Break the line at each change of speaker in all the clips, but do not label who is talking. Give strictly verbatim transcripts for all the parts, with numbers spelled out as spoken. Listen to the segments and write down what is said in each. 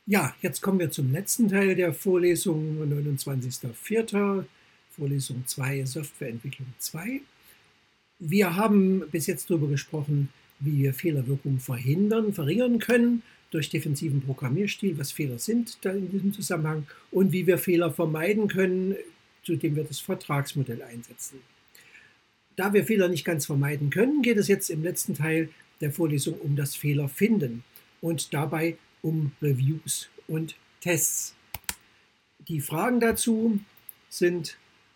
Ja, jetzt kommen wir zum letzten Teil der Vorlesung, neunundzwanzigster vierter Vorlesung zwei, Softwareentwicklung zwei. Wir haben bis jetzt darüber gesprochen, wie wir Fehlerwirkungen verhindern, verringern können durch defensiven Programmierstil, was Fehler sind da in diesem Zusammenhang und wie wir Fehler vermeiden können, zu dem wir das Vertragsmodell einsetzen. Da wir Fehler nicht ganz vermeiden können, geht es jetzt im letzten Teil der Vorlesung um das Fehlerfinden und dabei um Reviews und Tests. Die Fragen dazu sind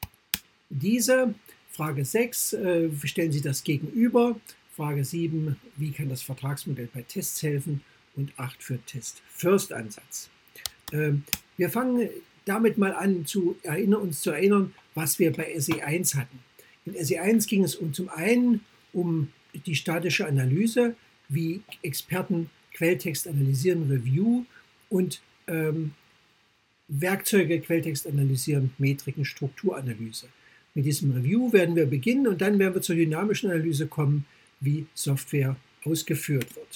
diese. Frage sechs, äh, stellen Sie das gegenüber. Frage sieben, wie kann das Vertragsmodell bei Tests helfen? Und acht für Test-First-Ansatz. Äh, wir fangen damit mal an, zu erinnern, uns zu erinnern, was wir bei S E eins hatten. In S E eins ging es um, zum einen um die statische Analyse, wie Experten Quelltext analysieren, Review und ähm, Werkzeuge Quelltext analysieren, Metriken, Strukturanalyse. Mit diesem Review werden wir beginnen und dann werden wir zur dynamischen Analyse kommen, wie Software ausgeführt wird.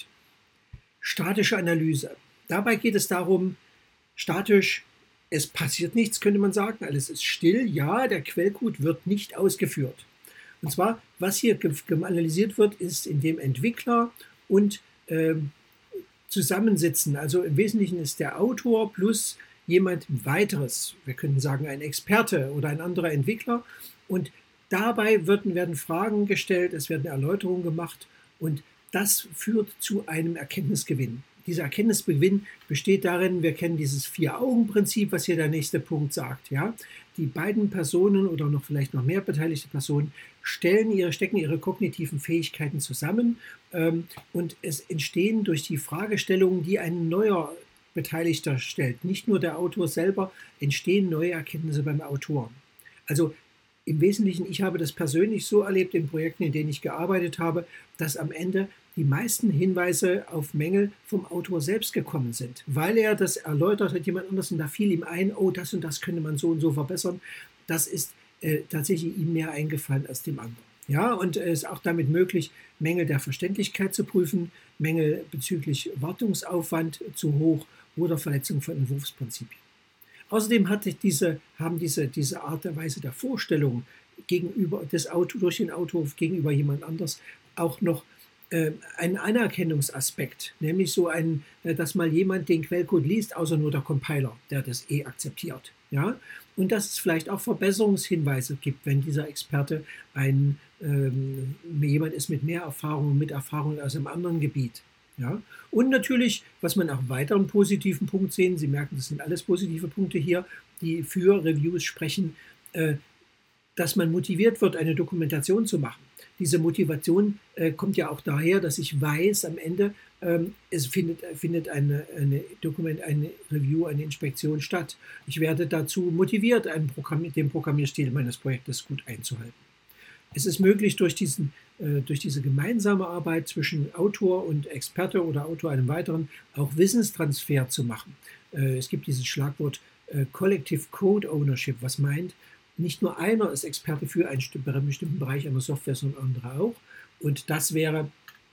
Statische Analyse. Dabei geht es darum, statisch, es passiert nichts, könnte man sagen, alles ist still. Ja, der Quellcode wird nicht ausgeführt. Und zwar, was hier analysiert wird, ist, indem Entwickler und ähm, zusammensitzen. Also im Wesentlichen ist der Autor plus jemand weiteres, wir könnten sagen ein Experte oder ein anderer Entwickler. Und dabei werden, werden Fragen gestellt, es werden Erläuterungen gemacht und das führt zu einem Erkenntnisgewinn. Dieser Erkenntnisgewinn besteht darin, wir kennen dieses Vier-Augen-Prinzip, was hier der nächste Punkt sagt. Ja? Die beiden Personen oder noch vielleicht noch mehr beteiligte Personen stellen ihre, stecken ihre kognitiven Fähigkeiten zusammen ähm, und es entstehen durch die Fragestellungen, die ein neuer Beteiligter stellt, nicht nur der Autor selber, entstehen neue Erkenntnisse beim Autor. Also im Wesentlichen, ich habe das persönlich so erlebt in Projekten, in denen ich gearbeitet habe, dass am Ende die meisten Hinweise auf Mängel vom Autor selbst gekommen sind, weil er das erläutert hat, jemand anders, und da fiel ihm ein, oh, das und das könnte man so und so verbessern. Das ist äh, tatsächlich ihm mehr eingefallen als dem anderen. Ja, und es ist auch damit möglich, Mängel der Verständlichkeit zu prüfen, Mängel bezüglich Wartungsaufwand zu hoch oder Verletzung von Entwurfsprinzipien. Außerdem hatte diese, haben diese, diese Art der Weise der Vorstellung gegenüber des Auto, durch den Autor gegenüber jemand anders auch noch äh, einen Anerkennungsaspekt, nämlich so ein, äh, dass mal jemand den Quellcode liest, außer nur der Compiler, der das eh akzeptiert. Ja? Und dass es vielleicht auch Verbesserungshinweise gibt, wenn dieser Experte ein, ähm, jemand ist mit mehr Erfahrung, mit Erfahrung aus einem anderen Gebiet. Ja? Und natürlich, was man auch weiter einen positiven Punkt sehen, Sie merken, das sind alles positive Punkte hier, die für Reviews sprechen, äh, dass man motiviert wird, eine Dokumentation zu machen. Diese Motivation äh, kommt ja auch daher, dass ich weiß, am Ende ähm, es findet, findet eine, eine Dokument, eine Review, eine Inspektion statt. Ich werde dazu motiviert, einen Programm, den Programmierstil meines Projektes gut einzuhalten. Es ist möglich, durch, diesen, äh, durch diese gemeinsame Arbeit zwischen Autor und Experte oder Autor einem weiteren auch Wissenstransfer zu machen. Äh, es gibt dieses Schlagwort äh, Collective Code Ownership, was meint, nicht nur einer ist Experte für einen bestimmten Bereich einer Software, sondern andere auch. Und das wäre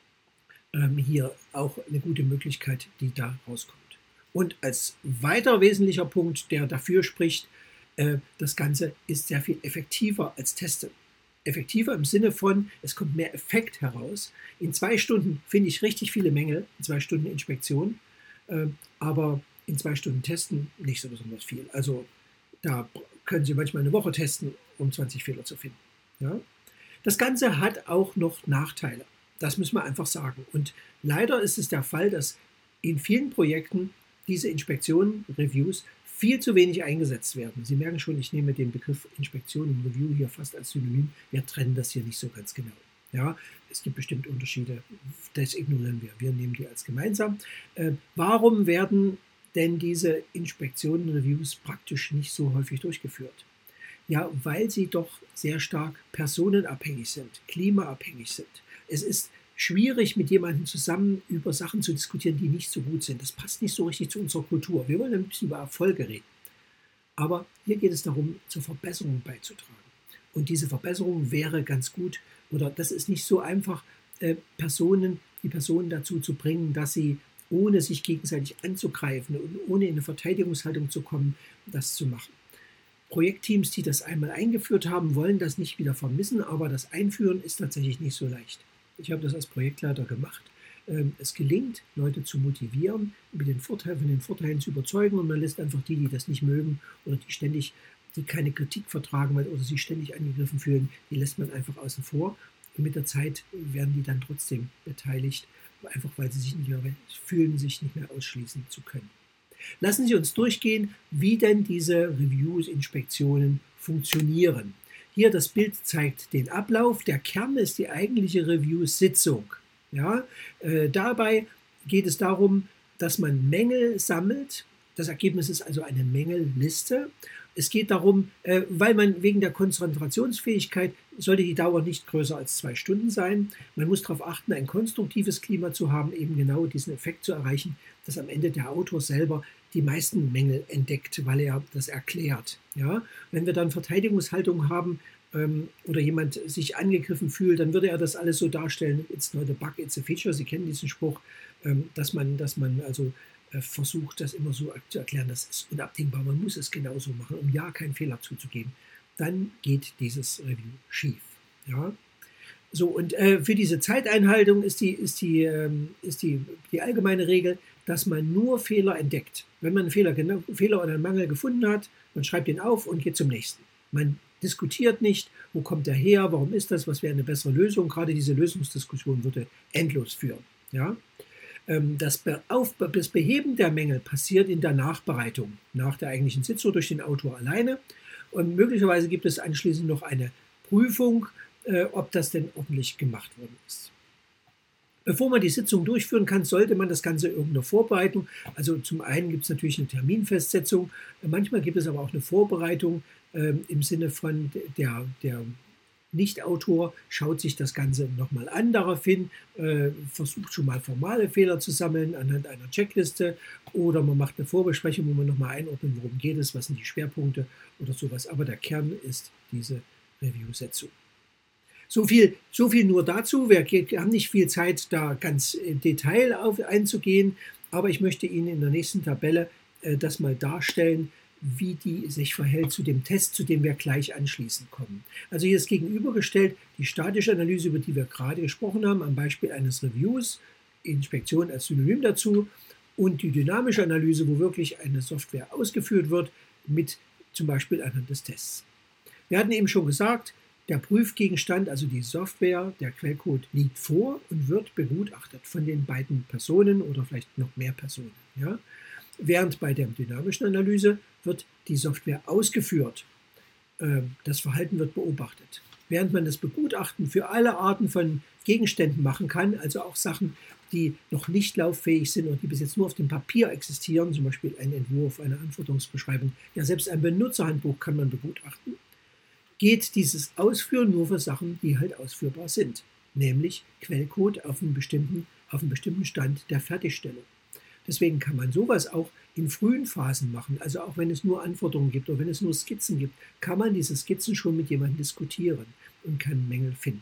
ähm, hier auch eine gute Möglichkeit, die da rauskommt. Und als weiterer wesentlicher Punkt, der dafür spricht, äh, das Ganze ist sehr viel effektiver als Testen. Effektiver im Sinne von, es kommt mehr Effekt heraus. In zwei Stunden finde ich richtig viele Mängel, in zwei Stunden Inspektion, äh, aber in zwei Stunden Testen nicht so besonders viel. Also da können Sie manchmal eine Woche testen, um zwanzig Fehler zu finden. Ja? Das Ganze hat auch noch Nachteile. Das müssen wir einfach sagen. Und leider ist es der Fall, dass in vielen Projekten diese Inspektionen, Reviews, viel zu wenig eingesetzt werden. Sie merken schon, ich nehme den Begriff Inspektion und Review hier fast als Synonym. Wir trennen das hier nicht so ganz genau. Ja, es gibt bestimmt Unterschiede, das ignorieren wir. Wir nehmen die als gemeinsam. Äh, warum werden denn diese Inspektionen, Reviews praktisch nicht so häufig durchgeführt? Ja, weil sie doch sehr stark personenabhängig sind, klimaabhängig sind. Es ist schwierig, mit jemandem zusammen über Sachen zu diskutieren, die nicht so gut sind. Das passt nicht so richtig zu unserer Kultur. Wir wollen ein bisschen über Erfolge reden. Aber hier geht es darum, zur Verbesserung beizutragen. Und diese Verbesserung wäre ganz gut, oder das ist nicht so einfach, äh, Personen, die Personen dazu zu bringen, dass sie ohne sich gegenseitig anzugreifen und ohne in eine Verteidigungshaltung zu kommen, das zu machen. Projektteams, die das einmal eingeführt haben, wollen das nicht wieder vermissen, aber das Einführen ist tatsächlich nicht so leicht. Ich habe das als Projektleiter gemacht. Es gelingt, Leute zu motivieren, mit den Vorteilen, von den Vorteilen zu überzeugen, und man lässt einfach die, die das nicht mögen oder die ständig, die keine Kritik vertragen oder sich ständig angegriffen fühlen, die lässt man einfach außen vor. Und mit der Zeit werden die dann trotzdem beteiligt, einfach weil sie sich nicht mehr fühlen, sich nicht mehr ausschließen zu können. Lassen Sie uns durchgehen, wie denn diese Reviews, Inspektionen funktionieren. Hier das Bild zeigt den Ablauf. Der Kern ist die eigentliche Review-Sitzung. Ja, äh, dabei geht es darum, dass man Mängel sammelt. Das Ergebnis ist also eine Mängelliste. Es geht darum, äh, weil man wegen der Konzentrationsfähigkeit sollte die Dauer nicht größer als zwei Stunden sein. Man muss darauf achten, ein konstruktives Klima zu haben, eben genau diesen Effekt zu erreichen, dass am Ende der Autor selber die meisten Mängel entdeckt, weil er das erklärt. Ja? Wenn wir dann Verteidigungshaltung haben, oder jemand sich angegriffen fühlt, dann würde er das alles so darstellen, it's not a bug, it's a feature. Sie kennen diesen Spruch, dass man, dass man also versucht, das immer so zu erklären, das ist unabdingbar, man muss es genauso machen, um ja keinen Fehler zuzugeben. Dann geht dieses Review schief. Ja? So, und äh, für diese Zeiteinhaltung ist, die, ist, die, ähm, ist die, die allgemeine Regel, dass man nur Fehler entdeckt. Wenn man einen Fehler, genau, Fehler oder einen Mangel gefunden hat, man schreibt ihn auf und geht zum nächsten. Man diskutiert nicht, wo kommt er her, warum ist das, was wäre eine bessere Lösung. Gerade diese Lösungsdiskussion würde endlos führen. Ja? Das, Be auf, das Beheben der Mängel passiert in der Nachbereitung, nach der eigentlichen Sitzung durch den Autor alleine. Und möglicherweise gibt es anschließend noch eine Prüfung, äh, ob das denn ordentlich gemacht worden ist. Bevor man die Sitzung durchführen kann, sollte man das Ganze irgendeine Vorbereitung. Also zum einen gibt es natürlich eine Terminfestsetzung, manchmal gibt es aber auch eine Vorbereitung äh, im Sinne von der, der Nicht-Autor schaut sich das Ganze nochmal an, daraufhin äh, versucht schon mal formale Fehler zu sammeln anhand einer Checkliste, oder man macht eine Vorbesprechung, wo man nochmal einordnet, worum geht es, was sind die Schwerpunkte oder sowas. Aber der Kern ist diese Review-Setzung. So viel, so viel nur dazu. Wir haben nicht viel Zeit, da ganz im Detail auf, einzugehen, aber ich möchte Ihnen in der nächsten Tabelle äh, das mal darstellen, wie die sich verhält zu dem Test, zu dem wir gleich anschließend kommen. Also hier ist gegenübergestellt die statische Analyse, über die wir gerade gesprochen haben, am Beispiel eines Reviews, Inspektion als Synonym dazu, und die dynamische Analyse, wo wirklich eine Software ausgeführt wird, mit zum Beispiel anhand des Tests. Wir hatten eben schon gesagt, der Prüfgegenstand, also die Software, der Quellcode, liegt vor und wird begutachtet von den beiden Personen oder vielleicht noch mehr Personen. Ja? Während bei der dynamischen Analyse wird die Software ausgeführt. Das Verhalten wird beobachtet. Während man das Begutachten für alle Arten von Gegenständen machen kann, also auch Sachen, die noch nicht lauffähig sind und die bis jetzt nur auf dem Papier existieren, zum Beispiel ein Entwurf, eine Anforderungsbeschreibung, ja selbst ein Benutzerhandbuch kann man begutachten, geht dieses Ausführen nur für Sachen, die halt ausführbar sind, nämlich Quellcode auf einem bestimmten, auf einem bestimmten Stand der Fertigstellung. Deswegen kann man sowas auch in frühen Phasen machen, also auch wenn es nur Anforderungen gibt oder wenn es nur Skizzen gibt, kann man diese Skizzen schon mit jemandem diskutieren und kann Mängel finden.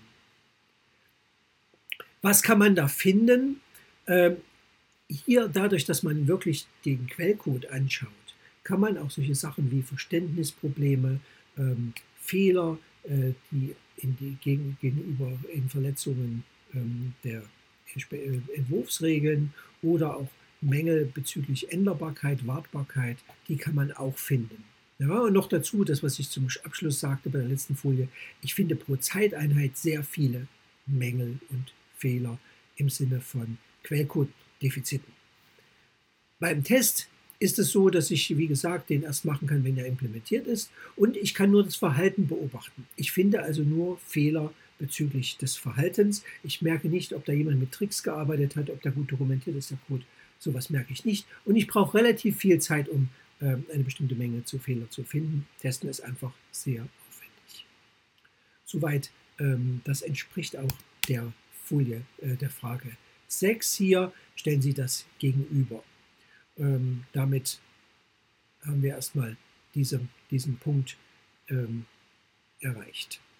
Was kann man da finden? Ähm, hier, dadurch, dass man wirklich den Quellcode anschaut, kann man auch solche Sachen wie Verständnisprobleme, ähm, Fehler, äh, die, in die gegen, gegenüber in Verletzungen ähm, der Entwurfsregeln oder auch Mängel bezüglich Änderbarkeit, Wartbarkeit, die kann man auch finden. Ja, und noch dazu, das, was ich zum Abschluss sagte bei der letzten Folie, ich finde pro Zeiteinheit sehr viele Mängel und Fehler im Sinne von Quellcode-Defiziten. Beim Test ist es so, dass ich, wie gesagt, den erst machen kann, wenn er implementiert ist, und ich kann nur das Verhalten beobachten. Ich finde also nur Fehler bezüglich des Verhaltens. Ich merke nicht, ob da jemand mit Tricks gearbeitet hat, ob da gut dokumentiert ist, der Code. Sowas merke ich nicht. Und ich brauche relativ viel Zeit, um äh, eine bestimmte Menge zu Fehler zu finden. Testen ist einfach sehr aufwendig. Soweit, ähm, das entspricht auch der Folie, äh, der Frage sechs hier. Stellen Sie das gegenüber. Ähm, damit haben wir erstmal diese, diesen Punkt ähm, erreicht.